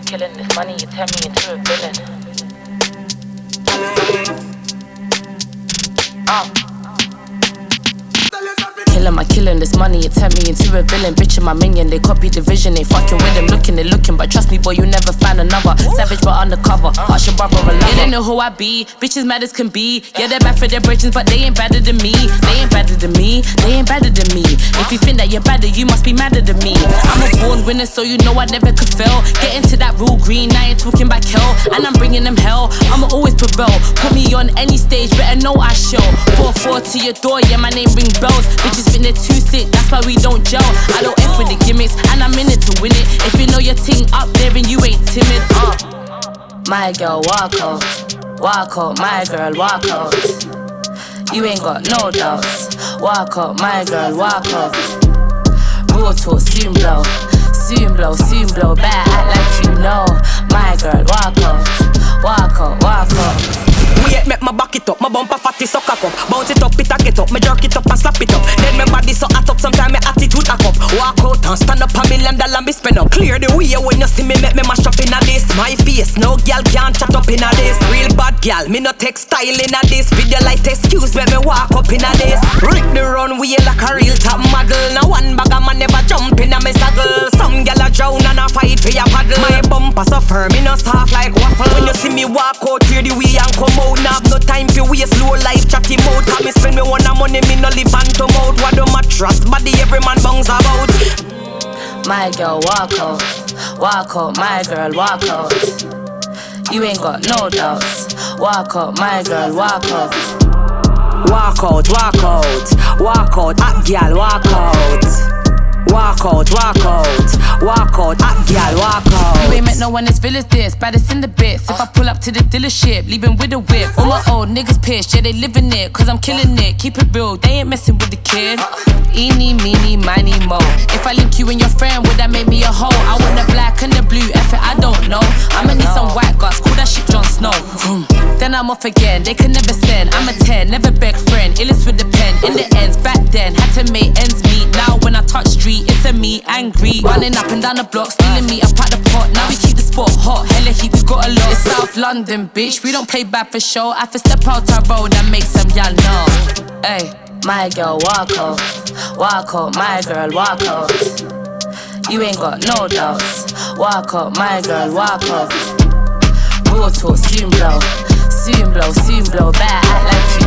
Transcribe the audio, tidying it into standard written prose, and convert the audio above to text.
killing this money, you turn me into a villain. Killing this money, it turned me into a villain. Bitch and my minion, they copy the vision. They fucking with them, they looking. But trust me, boy, you never find another. Savage but undercover, harsh your brother a lover. They don't know who I be, bitches mad as can be. Yeah, they're bad for their bridges, but they ain't better than me. They ain't better than me, they ain't better than me. If you think that you're better, you must be madder than me. I'm a born winner, so you know I never could fail. Get into that real green, I ain't talking about hell. And I'm bringing them hell, I'ma always prevail. Put me on any stage, better know I shall. 4-4 to your door, yeah, my name ring bells. Bitches think they're too sick, that's why we don't gel. I don't F with the gimmicks, and I'm in it to win it. If you know your ting up there and you ain't timid, my girl, walk out, my girl, walk out. You ain't got no doubts. Walk out, my girl, walk out. Raw talk, soon blow, soon blow, soon blow. Better act like you know. My girl, walk out, walk out, walk out. Wait, make my back it up, my bumper fatty so cock up. Bounce it up, it a get up, me jerk it up and slap it up. Then my body so hot up, sometimes my attitude a cup. Walk out and stand up $1 million and be spent up. Clear the way when you see me, make me mash up in a this. My face, no girl can't chat up in a this. Real bad girl, me no take style in a this. Video light excuse, make me walk up in a this. Rip the runway like a real top model. Now one bag a man never jump in a me saddle. Some girl a drown and a fight for your paddle. My bumper so firm, me no soft like waffle. When you see me walk out, clear the way and come out. Now have no time for waste, low life chatty mode. Have me spend me one money, me no live hand to mouth. What do my trust, body every man bounce about. My girl, walk out, my girl, walk out. You ain't got no doubts. Walk out, my girl, walk out. Walk out, walk out, walk out, hot girl, walk out. Walk out, walk out, walk out, hot girl, walk out. You ain't met no one as real as this, baddest in the bits. If I pull up to the dealership, leaving with a whip. All my old niggas pissed, yeah they living it, cause I'm killing it. Keep it real, they ain't messing with the kid. Eeny, meeny, miny, mo. If I link you and your friend, would that make me a hoe? I want the black and the blue, F it, I don't know. I'ma need some white guts, call that shit Jon Snow. Then I'm off again, they can never send. I'm a 10, never beg friend, illest with the pen. In the ends, back then, had to make ends meet. Now when I touch street, it's a me angry. Running up and down the block, stealing me up at the pot. Now we keep the spot hot, hella heat, we got a lot. It's South London, bitch, we don't play bad for show. I have to step out our road and make some y'all know. Hey, my girl, walk out, my girl, walk out. You ain't got no doubts. Walk out, my girl, walk out. Raw talk, soon blow, soon blow, soon blow. Better act like you